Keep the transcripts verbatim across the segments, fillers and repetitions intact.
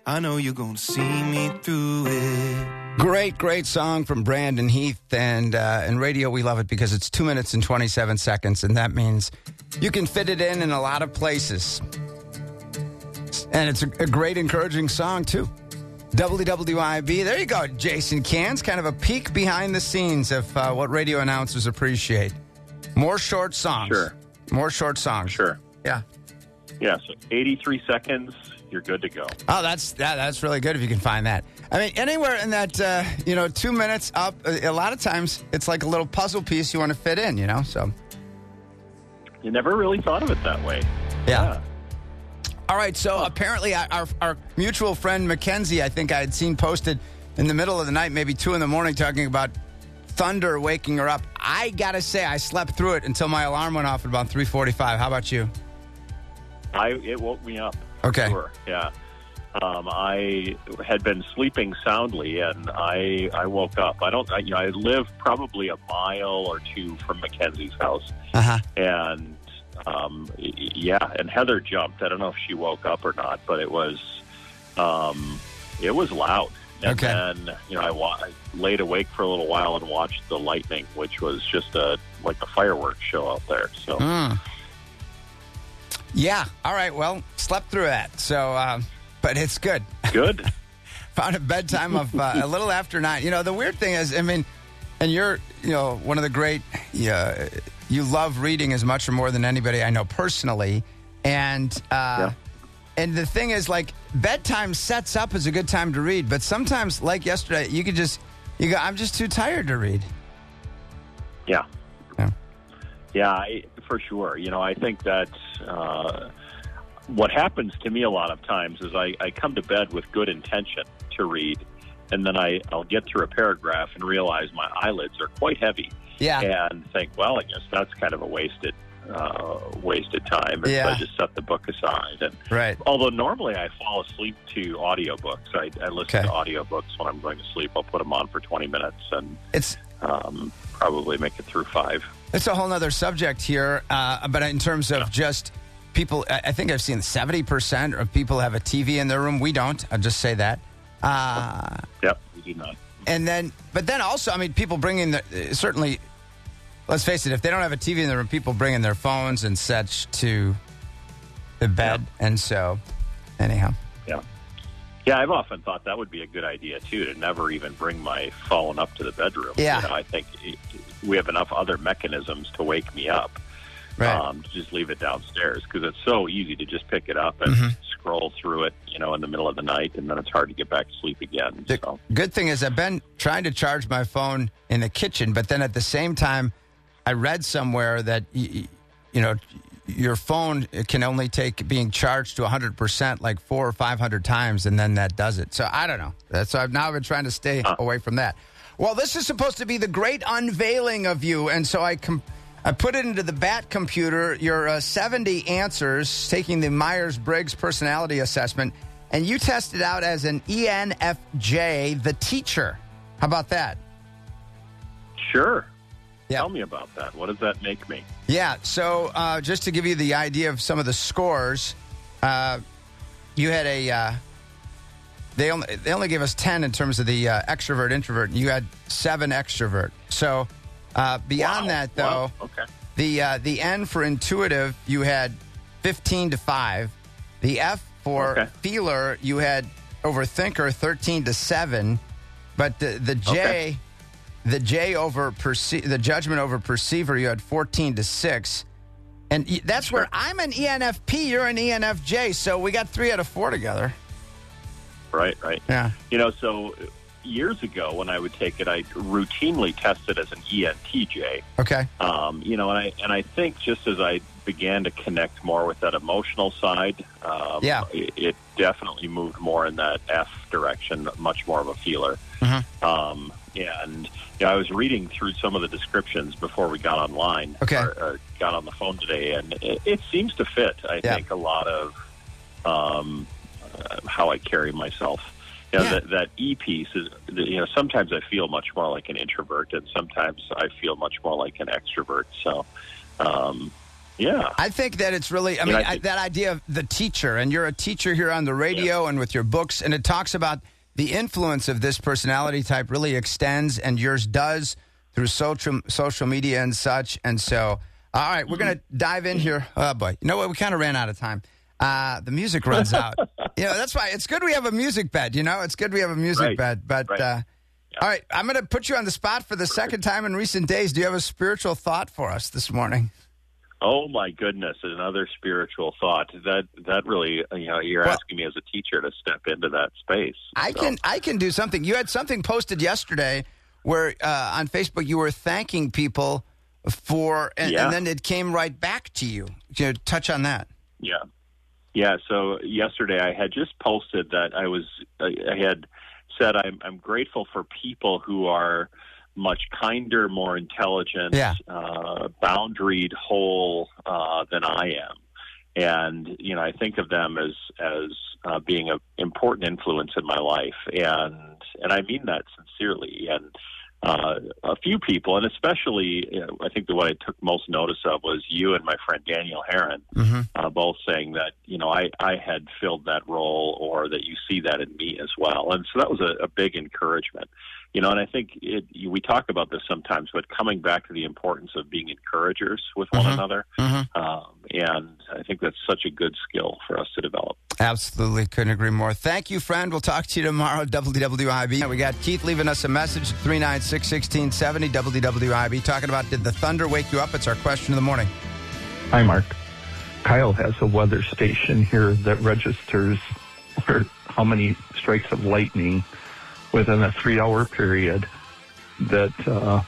I know you're gonna see me through it. Great, great song from Brandon Heath. And uh, in radio, we love it because it's two minutes and twenty-seven seconds. And that means you can fit it in in a lot of places. And it's a, a great, encouraging song, too. W W I B. There you go, Jason Cans. Kind of a peek behind the scenes of uh, what radio announcers appreciate. More short songs. Sure. More short songs. Sure. Yeah. Yeah, so eighty-three seconds, you're good to go. Oh, that's that, that's really good if you can find that. I mean, anywhere in that, uh, you know, two minutes up, a, a lot of times it's like a little puzzle piece you want to fit in, you know, so. You never really thought of it that way. Yeah. yeah. All right, so apparently our, our mutual friend Mackenzie, I think I had seen posted in the middle of the night, maybe two in the morning, talking about thunder waking her up. I got to say, I slept through it until my alarm went off at about three forty-five. How about you? I It woke me up. Okay. Sure, yeah. Um, I had been sleeping soundly, and I I woke up. I don't, I, you know, I live probably a mile or two from Mackenzie's house, uh-huh. and um, yeah, and Heather jumped. I don't know if she woke up or not, but it was um, it was loud. And okay. then you know, I, wa- I laid awake for a little while and watched the lightning, which was just a like a fireworks show out there. So. Mm. Yeah. All right. Well, slept through that. So, uh, but it's good. Good. Found a bedtime of uh, a little after nine. You know, the weird thing is, I mean, and you're, you know, one of the great, yeah, you love reading as much or more than anybody I know personally. And, uh, yeah. and the thing is, like, bedtime sets up as a good time to read. But sometimes, like yesterday, you could just, you go, I'm just too tired to read. Yeah. Yeah. Yeah, I, for sure. You know, I think that uh, what happens to me a lot of times is I, I come to bed with good intention to read, and then I, I'll get through a paragraph and realize my eyelids are quite heavy. Yeah. And think, well, I guess that's kind of a wasted uh, wasted time. And yeah. so I just set the book aside. And right. Although normally I fall asleep to audiobooks. I, I listen okay. to audiobooks when I'm going to sleep. I'll put them on for twenty minutes and it's um, probably make it through five. It's a whole other subject here, uh, but in terms of just people, I think I've seen seventy percent of people have a T V in their room. We don't. I'll just say that. Uh, yep, we do not. And then, but then also, I mean, people bring in, the, certainly, let's face it, if they don't have a T V in their room, people bring in their phones and such to the bed. Yep. And so, anyhow. Yeah. Yeah, I've often thought that would be a good idea, too, to never even bring my phone up to the bedroom. Yeah. You know, I think we have enough other mechanisms to wake me up. Right. Um, to just leave it downstairs, because it's so easy to just pick it up and mm-hmm. scroll through it, you know, in the middle of the night, and then it's hard to get back to sleep again. The so. good thing is I've been trying to charge my phone in the kitchen, but then at the same time, I read somewhere that, you, you know, your phone can only take being charged to one hundred percent like four or five hundred times, and then that does it. So I don't know. That's so I've now been trying to stay huh. away from that. Well, this is supposed to be the great unveiling of you, and so I com- I put it into the Bat computer, your uh, seventy answers, taking the Myers-Briggs personality assessment, and you tested out as an E N F J, the teacher. How about that? Sure. Yeah. Tell me about that. What does that make me? Yeah, so uh, just to give you the idea of some of the scores, uh, you had a... Uh, they only they only gave us ten in terms of the uh, extrovert, introvert, and you had seven extrovert. So... Uh, beyond wow. that, though, wow. okay. the uh, the N for intuitive, you had fifteen to five. The F for okay. feeler, you had over thinker, thirteen to seven. But the, the J, okay. the J over perce- the judgment over perceiver, you had fourteen to six. And that's sure. where I'm an E N F P, you're an E N F J, so we got three out of four together. Right, right. Yeah. You know, so... years ago when I would take it, I routinely tested as an E N T J. Okay. Um, you know, and I and I think just as I began to connect more with that emotional side, um, yeah. it, it definitely moved more in that F direction, much more of a feeler. Mm-hmm. Um, and you know, I was reading through some of the descriptions before we got online, okay. or, or got on the phone today, and it, it seems to fit, I yeah. think, a lot of um, uh, how I carry myself. You know, yeah. that, that E piece is, you know, sometimes I feel much more like an introvert, and sometimes I feel much more like an extrovert. So, um, Yeah. I think that it's really, I You mean, know, I I, think- that idea of the teacher, and you're a teacher here on the radio Yeah. and with your books, and it talks about the influence of this personality type really extends, and yours does through social social media and such. And so, all right, we're going to dive in here. Oh, boy. You know what? We kind of ran out of time. Uh, the music runs out. You know, that's why it's good we have a music bed, you know? It's good we have a music Right. bed. But, Right. uh, all right, I'm going to put you on the spot for the second time in recent days. Do you have a spiritual thought for us this morning? Oh my goodness! Another spiritual thought. That that really, you know, you're Well- asking me as a teacher to step into that space. I So, can I can do something. You had something posted yesterday where uh, on Facebook you were thanking people for, and, Yeah. and then it came right back to you. Can you touch on that? Yeah, yeah. So yesterday I had just posted that I was I I had said I'm I'm grateful for people who are much kinder, more intelligent, Yeah. uh, boundaried, whole uh, than I am. And, you know, I think of them as, as uh, being an important influence in my life. And, and I mean that sincerely. And uh, a few people, and especially, you know, I think the one I took most notice of was you and my friend Daniel Heron, Mm-hmm. uh, both saying that, you know, I, I had filled that role, or that you see that in me as well. And so that was a, a big encouragement. You know, and I think it, we talk about this sometimes, but coming back to the importance of being encouragers with one Mhm. another. Mm-hmm. Um, and I think that's such a good skill for us to develop. Absolutely. Couldn't agree more. Thank you, friend. We'll talk to you tomorrow at W W I B. We got Keith leaving us a message at three nine six, one six seven zero W W I B talking about, did the thunder wake you up? It's our question of the morning. Hi, Mark. Kyle has a weather station here that registers where, how many strikes of lightning within a three-hour period. That uh,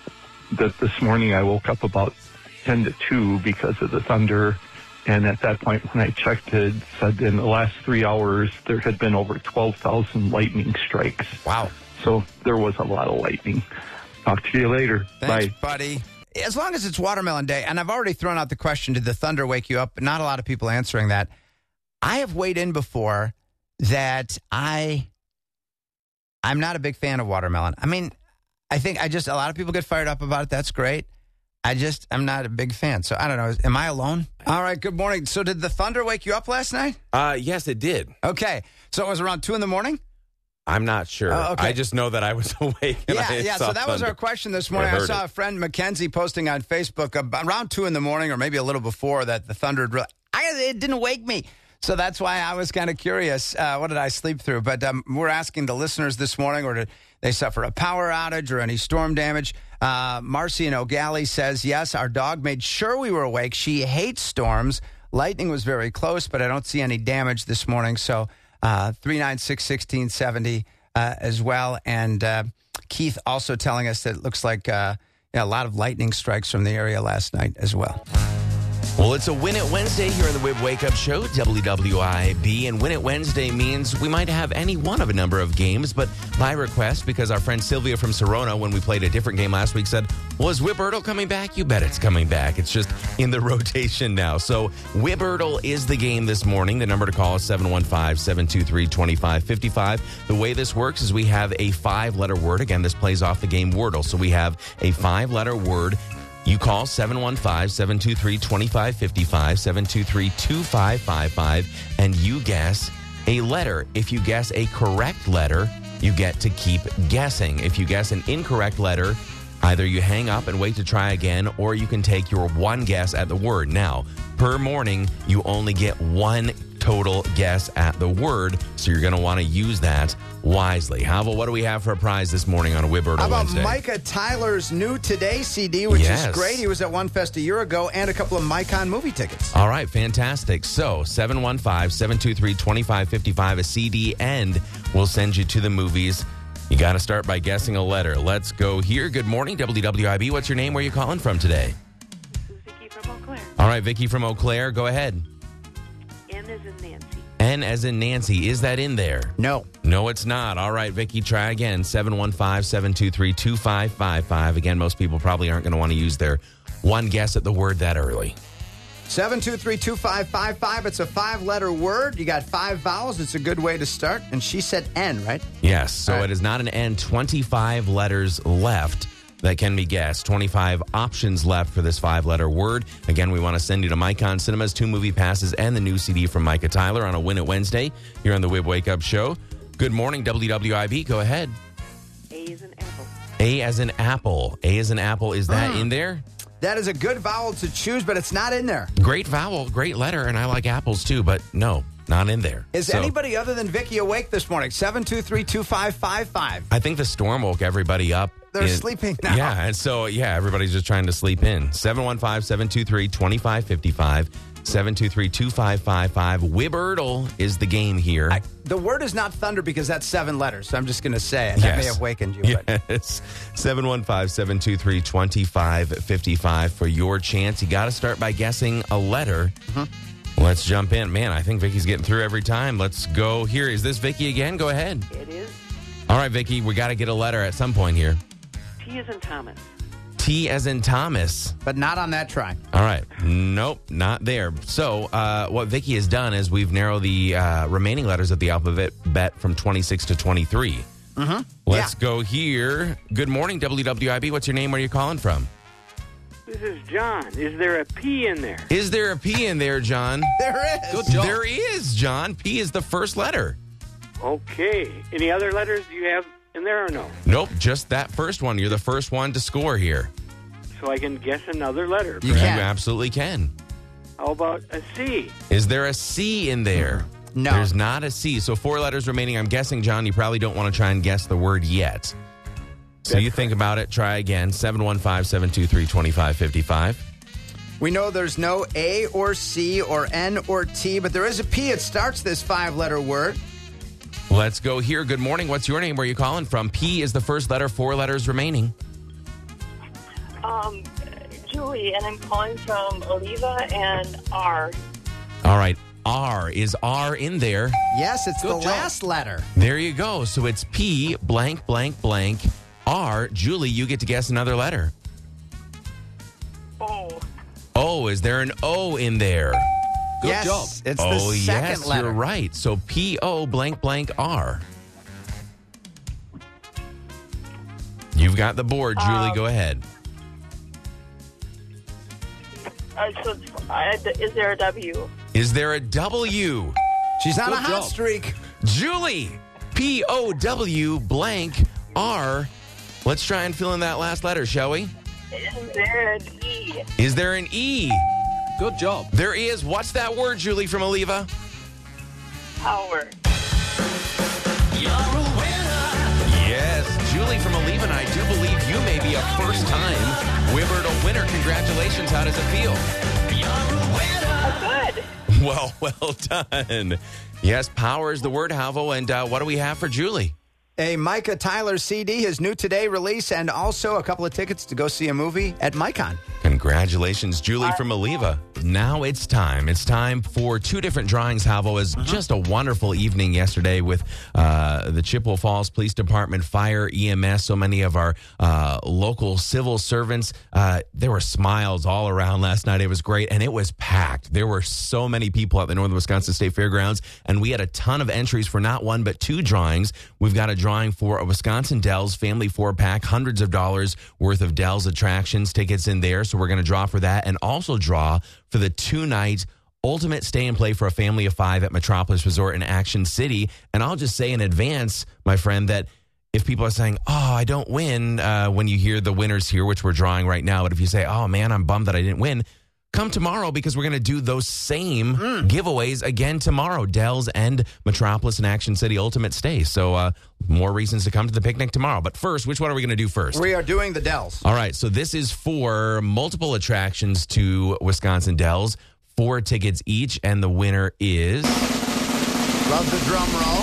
that this morning I woke up about ten to two because of the thunder, and at that point when I checked it, it said in the last three hours there had been over twelve thousand lightning strikes. Wow. So there was a lot of lightning. Talk to you later. Thanks, Bye. buddy. As long as it's Watermelon Day, and I've already thrown out the question, did the thunder wake you up? Not a lot of people answering that. I have weighed in before that I, I'm not a big fan of watermelon. I mean, I think I just, a lot of people get fired up about it. That's great. I just, I'm not a big fan. So I don't know. Am I alone? All right. Good morning. So did the thunder wake you up last night? Uh, yes, it did. Okay. So it was around two in the morning? I'm not sure. Oh, okay. I just know that I was awake. And Yeah, I yeah. saw So that was thunder. our question this morning. Or I heard saw it. a friend, Mackenzie, posting on Facebook ab- around two in the morning, or maybe a little before, that the thunder. Really, I, it didn't wake me, so that's why I was kind of curious. Uh, what did I sleep through? But um, we're asking the listeners this morning, or did they suffer a power outage or any storm damage? Uh, Marcy in O'Galley says yes. Our dog made sure we were awake. She hates storms. Lightning was very close, but I don't see any damage this morning. So uh, three nine six, one six seven zero. Uh, as well. And uh, Keith also telling us that it looks like uh, yeah, a lot of lightning strikes from the area last night as well. Well, it's a Win It Wednesday here on the Wib Wake Up Show, W W I B. And Win It Wednesday means we might have any one of a number of games, but by request, because our friend Sylvia from Serona, when we played a different game last week, said, was Wibbertle coming back? You bet it's coming back. It's just in the rotation now. So Wibbertle is the game this morning. The number to call is seven one five, seven two three, two five five five. The way this works is we have a five-letter word. Again, this plays off the game Wordle. So we have a five-letter word. You call seven one five, seven two three, two five five five, seven two three, two five five five, and you guess a letter. If you guess a correct letter, you get to keep guessing. If you guess an incorrect letter, either you hang up and wait to try again, or you can take your one guess at the word. Now, per morning, you only get one total guess at the word, so you're going to want to use that wisely. How about what do we have for a prize this morning on a Wibbertle How about Wednesday? Micah Tyler's new Today C D, which Yes. is great. He was at One Fest a year ago, and a couple of Micon movie tickets. All right, fantastic. So, seven one five, seven two three, two five five five, a C D, and we'll send you to the movies. You got to start by guessing a letter. Let's go here. Good morning, W W I B. What's your name? Where are you calling from today? This is Vicky from Eau Claire. All right, Vicky from Eau Claire. Go ahead. N is in Nancy. N as in Nancy. Is that in there? No. No, it's not. All right, Vicky, try again. seven one five, seven two three, two five five five. Again, most people probably aren't going to want to use their one guess at the word that early. seven two three, two five five five. It's a five-letter word. You got five vowels. It's a good way to start. And she said N, right? Yes, so All right. it is not an N. twenty-five letters left. that can be guessed. twenty-five options left for this five-letter word. Again, we want to send you to Micon Cinemas, two movie passes, and the new C D from Micah Tyler on a Win It Wednesday here on the Wib Wake Up Show. Good morning, W W I B. Go ahead. A is an apple. A as in apple. A as in apple. Is that Mm. in there? That is a good vowel to choose, but it's not in there. Great vowel, great letter, and I like apples too, but no, not in there. Is So, anybody other than Vicky awake this morning? seven two three, two five five five. I think the storm woke everybody up. They're in- sleeping now. Yeah, and so, yeah, everybody's just trying to sleep in. seven one five, seven two three, two five five five. seven two three, two five five five. Wibbertle is the game here. I, the word is not thunder because that's seven letters, so I'm just going to say it. That may Yes. have wakened you. But Yes. seven one five, seven two three, two five five five for your chance. You got to start by guessing a letter. Mm-hmm. Let's jump in. Man, I think Vicky's getting through every time. Let's go here. Is this Vicky again? Go ahead. It is. All right, Vicky, we got to get a letter at some point here. T is in Thomas. T as in Thomas. but not on that try. All right. Nope, not there. So, uh, what Vicky has done is we've narrowed the uh, remaining letters of the alphabet bet from twenty-six to twenty-three. Mm-hmm. Let's go here. Good morning, W W I B. What's your name? Where are you calling from? This is John. Is there a P in there? Is there a P in there, John? There is. There is, John. P is the first letter. Okay. Any other letters you have in there or no? Nope, just that first one. You're the first one to score here. So I can guess another letter. You can. You absolutely can. How about a C? Is there a C in there? No. There's not a C. So four letters remaining. I'm guessing, John, you probably don't want to try and guess the word yet. So That's you think about it. Try again. seven one five, seven two three, two five five five. We know there's no A or C or N or T, but there is a P. It starts this five-letter word. Let's go here. Good morning. What's your name? Where are you calling from? P is the first letter. Four letters remaining. Um, Julie, and I'm calling from Oliva and R. All right. R. Is R in there? Yes, it's Good the job. last letter. There you go. So it's P blank blank blank R. Julie, you get to guess another letter. Oh, O. Is there an O in there? yes, it's the oh, second yes, letter. you're right. So P O blank blank R. You've got the board, Julie. Um, Go ahead. uh, so uh, is there a W? Is there a W? She's on a hot streak. Julie, P O W blank R. Let's try and fill in that last letter, shall we? Is there an E? Is there an E? Good job. There is. What's that word, Julie from Oliva? Power. Yes, Julie from Oliva, and I do believe you may be a first-time Wibbertle winner. Congratulations. How does it feel? Oh, good. Well, well done. Yes, power is the word, Halvo. And uh, what do we have for Julie? A Micah Tyler C D, his new today release, and also a couple of tickets to go see a movie at Micon. Congratulations, Julie from Oliva. Now it's time. It's time for two different drawings, Halvo. It was just a wonderful evening yesterday with uh, the Chippewa Falls Police Department, Fire, E M S, so many of our uh, local civil servants. Uh, there were smiles all around last night. It was great, and it was packed. There were so many people at the Northern Wisconsin State Fairgrounds, and we had a ton of entries for not one but two drawings. We've got a drawing for a Wisconsin Dells family four-pack, hundreds of dollars worth of Dells attractions, tickets in there. So we're going to draw for that and also draw for the two-night ultimate stay and play for a family of five at Metropolis Resort in Action City. And I'll just say in advance, my friend, that if people are saying, oh, I don't win uh, when you hear the winners here, which we're drawing right now, but if you say, oh, man, I'm bummed that I didn't win, come tomorrow because we're going to do those same mm. giveaways again tomorrow. Dells and Metropolis and Action City Ultimate Stay. So uh, more reasons to come to the picnic tomorrow. But first, which one are we going to do first? We are doing the Dells. All right. So this is for multiple attractions to Wisconsin Dells. Four tickets each. And the winner is... Love the drum roll.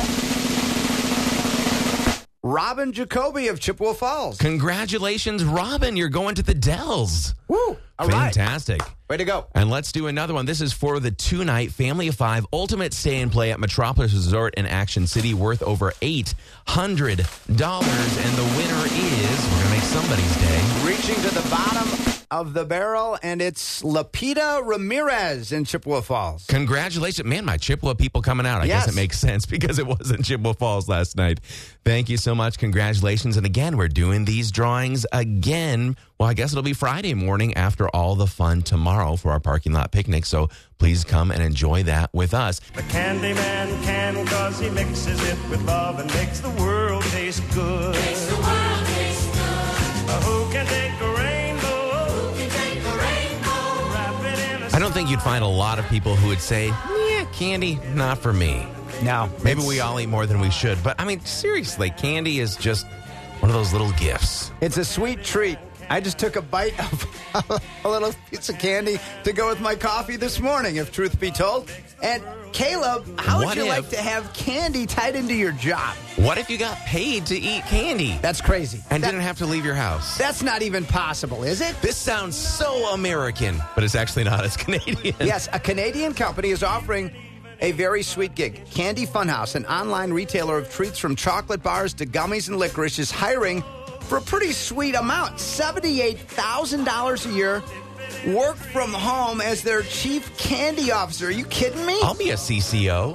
Robin Jacoby of Chippewa Falls. Congratulations, Robin. You're going to the Dells. Woo! All right. Fantastic. Way to go. And let's do another one. This is for the two-night family of five ultimate stay and play at Metropolis Resort in Action City, worth over eight hundred dollars. And the winner is, we're going to make somebody's day. Reaching to the bottom of the barrel, and it's Lapita Ramirez in Chippewa Falls. Congratulations. Man, my Chippewa people coming out. I Yes. guess it makes sense because it wasn't Chippewa Falls last night. Thank you so much. Congratulations. And again, we're doing these drawings again. Well, I guess it'll be Friday morning after all the fun tomorrow for our parking lot picnic. So please come and enjoy that with us. The candy man can, cause he mixes it with love and makes the world taste good. Makes the world taste good. Uh, who can take a rainbow? Who can take a rainbow? Wrap it in a I don't think you'd find a lot of people who would say, yeah, candy, not for me. No. Maybe we all eat more than we should. But I mean, seriously, candy is just one of those little gifts. It's a sweet treat. I just took a bite of a little piece of candy to go with my coffee this morning, if truth be told. And Caleb, how What would you if- like to have candy tied into your job? What if you got paid to eat candy That's crazy. and That- didn't have to leave your house? That's not even possible, is it? This sounds so American, but it's actually not. It's Canadian. Yes, a Canadian company is offering a very sweet gig. Candy Funhouse, an online retailer of treats from chocolate bars to gummies and licorice, is hiring for a pretty sweet amount, seventy-eight thousand dollars a year, work from home as their chief candy officer. Are you kidding me? I'll be a C C O.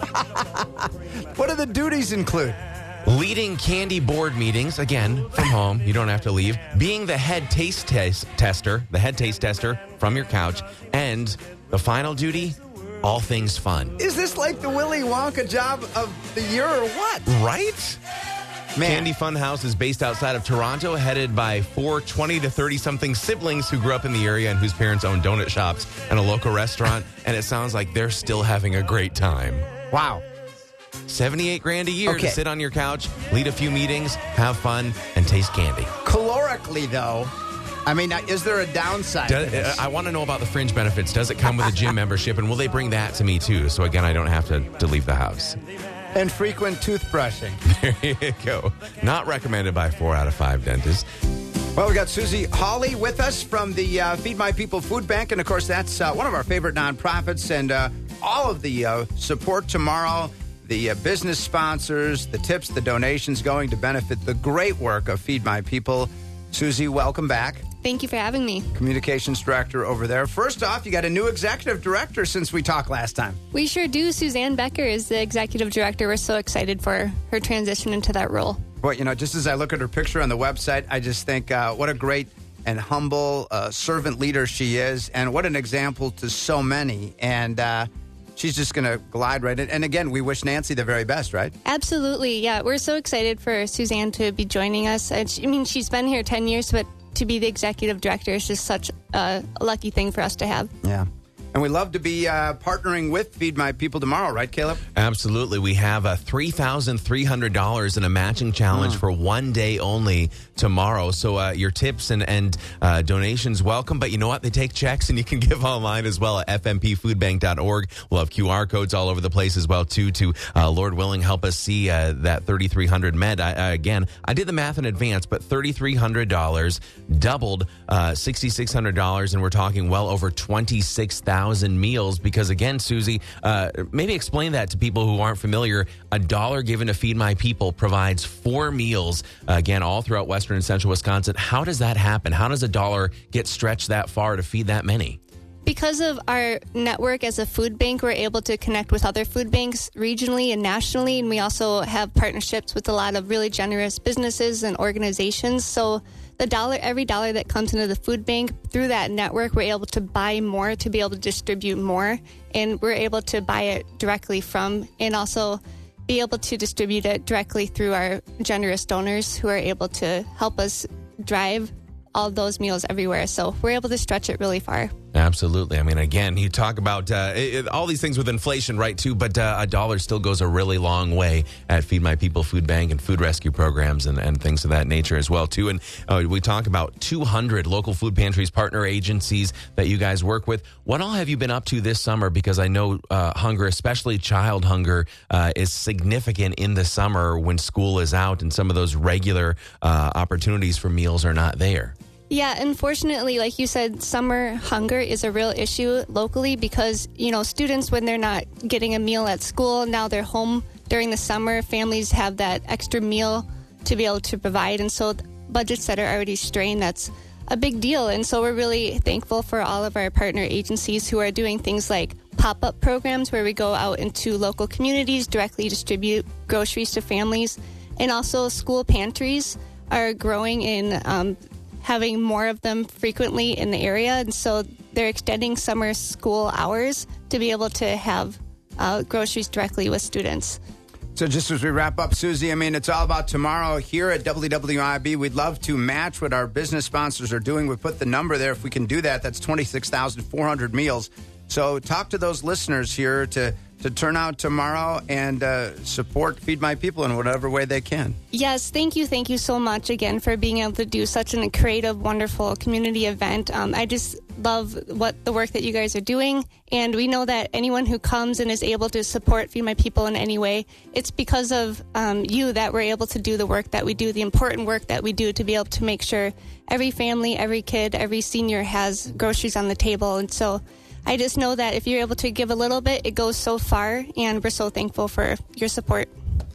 What do the duties include? Leading candy board meetings, again, from home. You don't have to leave. Being the head taste tes- tester, the head taste tester from your couch. And the final duty, all things fun. Is this like the Willy Wonka job of the year or what? Right? Man. Candy Fun House is based outside of Toronto, headed by four twenty to thirty-something siblings who grew up in the area and whose parents own donut shops and a local restaurant. And it sounds like they're still having a great time. Wow. seventy-eight grand a year Okay. to sit on your couch, lead a few meetings, have fun, and taste candy. Calorically, though, I mean, is there a downside to Does, this? I want to know about the fringe benefits. Does it come with a gym membership? And will they bring that to me, too? So, again, I don't have to, to leave the house. And frequent toothbrushing. There you go. Not recommended by four out of five dentists. Well, we got Susie Hawley with us from the uh, Feed My People Food Bank. And, of course, that's uh, one of our favorite nonprofits. And uh, all of the uh, support tomorrow, the uh, business sponsors, the tips, the donations going to benefit the great work of Feed My People. Susie, welcome back. Thank you for having me. Communications director over there. First off, you got a new executive director since we talked last time. We sure do. Suzanne Becker is the executive director. We're so excited for her transition into that role. Well, you know, just as I look at her picture on the website, I just think uh, what a great and humble uh, servant leader she is, and what an example to so many. And uh, she's just going to glide right in. And again, we wish Nancy the very best, right? Absolutely. Yeah, we're so excited for Suzanne to be joining us. And she, I mean, she's been here ten years, but to be the executive director is just such a, a lucky thing for us to have. Yeah. And we love to be uh, partnering with Feed My People tomorrow, right, Caleb? Absolutely. We have a three thousand three hundred dollars in a matching challenge Mm. for one day only tomorrow. So uh, your tips and, and uh, donations welcome. But you know what? They take checks, and you can give online as well at f m p food bank dot org. We'll have Q R codes all over the place as well, too, to, uh, Lord willing, help us see uh, that thirty-three hundred med. I, I, again, I did the math in advance, but thirty-three hundred dollars doubled uh, six thousand six hundred dollars, and we're talking well over twenty-six thousand meals. Because, again, Susie, uh, maybe explain that to people who aren't familiar. A dollar given to Feed My People provides four meals, uh, again, all throughout western and central Wisconsin. How does that happen? How does a dollar get stretched that far to feed that many? Because of our network as a food bank, we're able to connect with other food banks regionally and nationally. And we also have partnerships with a lot of really generous businesses and organizations. So the dollar, every dollar that comes into the food bank through that network, we're able to buy more to be able to distribute more. And we're able to buy it directly from, and also be able to distribute it directly through our generous donors who are able to help us drive all those meals everywhere. So we're able to stretch it really far. Absolutely. I mean, again, you talk about uh, it, all these things with inflation, right, too, but uh, a dollar still goes a really long way at Feed My People Food Bank and food rescue programs and, and things of that nature as well, too. And uh, we talk about two hundred local food pantries, partner agencies that you guys work with. What all have you been up to this summer? Because I know uh, hunger, especially child hunger, uh, is significant in the summer when school is out and some of those regular uh, opportunities for meals are not there. Yeah, unfortunately, like you said, summer hunger is a real issue locally because, you know, students, when they're not getting a meal at school, now they're home during the summer. Families have that extra meal to be able to provide. And so budgets that are already strained, that's a big deal. And so we're really thankful for all of our partner agencies who are doing things like pop-up programs where we go out into local communities, directly distribute groceries to families. And also school pantries are growing in um, having more of them frequently in the area. And so they're extending summer school hours to be able to have uh, groceries directly with students. So just as we wrap up, Susie, I mean, it's all about tomorrow here at W W I B. We'd love to match what our business sponsors are doing. We put the number there. If we can do that, that's twenty-six thousand four hundred meals. So talk to those listeners here to, to turn out tomorrow and uh, support Feed My People in whatever way they can. Yes, thank you. Thank you so much again for being able to do such a creative, wonderful community event. Um, I just love what the work that you guys are doing. And we know that anyone who comes and is able to support Feed My People in any way, it's because of um, you that we're able to do the work that we do, the important work that we do to be able to make sure every family, every kid, every senior has groceries on the table. And so I just know that if you're able to give a little bit, it goes so far, and we're so thankful for your support.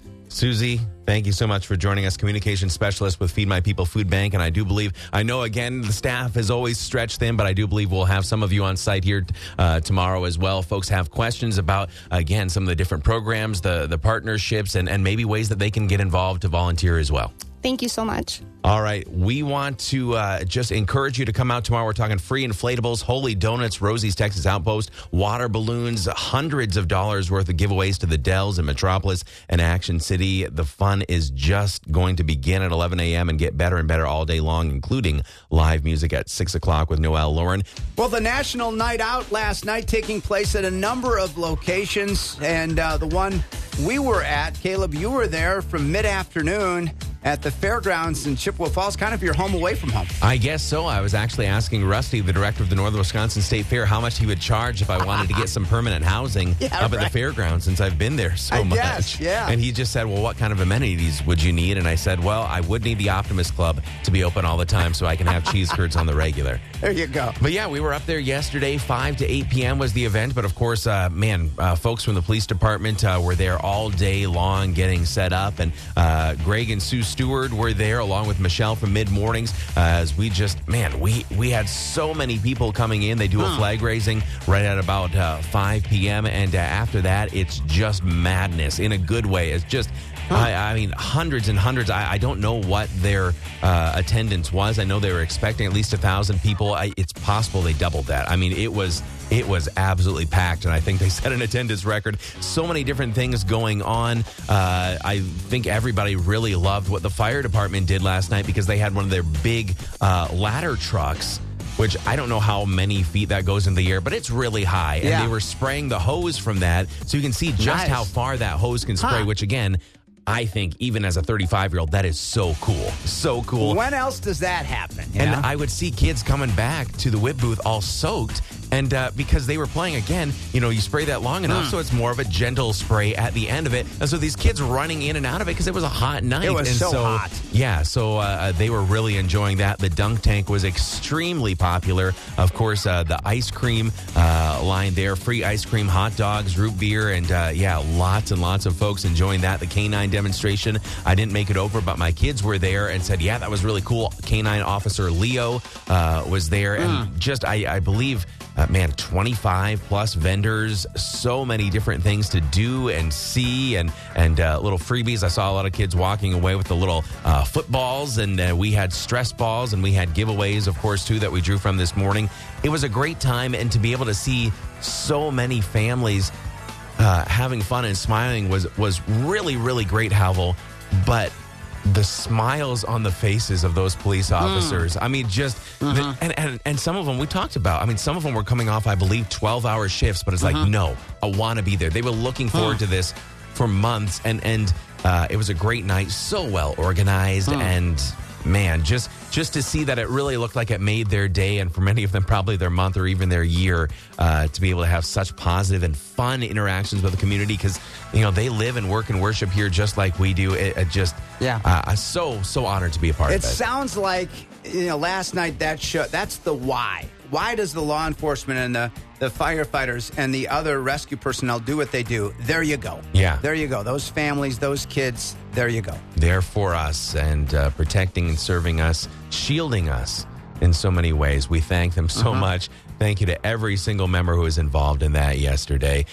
Susie, thank you so much for joining us, communication specialist with Feed My People Food Bank. And I do believe, I know, again, the staff is always stretched thin, but I do believe we'll have some of you on site here uh, tomorrow as well. Folks have questions about, again, some of the different programs, the, the partnerships, and, and maybe ways that they can get involved to volunteer as well. Thank you so much. All right. We want to uh, just encourage you to come out tomorrow. We're talking free inflatables, Holy Donuts, Rosie's Texas Outpost, water balloons, hundreds of dollars worth of giveaways to the Dells and Metropolis and Action City. The fun is just going to begin at eleven a.m. and get better and better all day long, including live music at six o'clock with Noel Lauren. Well, the National Night Out last night taking place at a number of locations. And uh, the one we were at, Caleb, you were there from mid-afternoon at the fairgrounds in Chippewa Falls, kind of your home away from home. I guess so. I was actually asking Rusty, the director of the Northern Wisconsin State Fair, how much he would charge if I wanted to get some permanent housing Yeah, up right. at the fairgrounds, since I've been there so I much. guess, yeah. And he just said, well, what kind of amenities would you need? And I said, well, I would need the Optimist Club to be open all the time so I can have cheese curds on the regular. There you go. But yeah, we were up there yesterday. five to eight p.m. was the event. But of course, uh, man, uh, folks from the police department uh, were there all day long getting set up. And uh, Greg and Sue Stewart were there along with Michelle from Mid Mornings. Uh, as we just, man, we, we had so many people coming in. They do a Huh. flag raising right at about uh, five p.m. And uh, after that, it's just madness in a good way. It's just... I, I mean, hundreds and hundreds. I, I don't know what their uh, attendance was. I know they were expecting at least a thousand people. I, it's possible they doubled that. I mean, it was it was absolutely packed, and I think they set an attendance record. So many different things going on. Uh, I think everybody really loved what the fire department did last night because they had one of their big uh, ladder trucks, which I don't know how many feet that goes into the air, but it's really high. And Yeah. they were spraying the hose from that, so you can see just Nice. how far that hose can spray, Huh. which again, I think even as a thirty-five-year-old, that is so cool. So cool. When else does that happen? you And know? I would see kids coming back to the whip booth all soaked. And uh, because they were playing again, you know, you spray that long enough, Mm. so it's more of a gentle spray at the end of it. And so these kids running in and out of it because it was a hot night. It was and so hot. Yeah, so uh, they were really enjoying that. The dunk tank was extremely popular. Of course, uh, the ice cream uh, line there, free ice cream, hot dogs, root beer, and uh, yeah, lots and lots of folks enjoying that. The canine demonstration, I didn't make it over, but my kids were there and said, yeah, that was really cool. Canine officer Leo uh, was there, and just, I, I believe... Uh, man, twenty-five plus vendors, so many different things to do and see, and and uh, little freebies. I saw a lot of kids walking away with the little uh, footballs, and uh, we had stress balls, and we had giveaways, of course, too, that we drew from this morning. It was a great time, and to be able to see so many families uh, having fun and smiling was was really, really great, Havel. But the smiles on the faces of those police officers. Mm. I mean, just, mm-hmm. the, and, and and some of them we talked about. I mean, some of them were coming off, I believe, twelve-hour shifts, but it's mm-hmm. like, no, I want to be there. They were looking forward mm. to this for months, and, and uh, it was a great night, so well organized, mm. and man, just just to see that it really looked like it made their day, and for many of them, probably their month or even their year, uh, to be able to have such positive and fun interactions with the community, because, you know, they live and work and worship here just like we do. It, it just, yeah, uh, I'm so, so honored to be a part it of it. It sounds like, you know, last night that show, that's the why. Why does the law enforcement and the, the firefighters and the other rescue personnel do what they do? There you go. Yeah. There you go. Those families, those kids, there you go. There for us and uh, protecting and serving us, shielding us in so many ways. We thank them so Uh-huh. much. Thank you to every single member who was involved in that yesterday.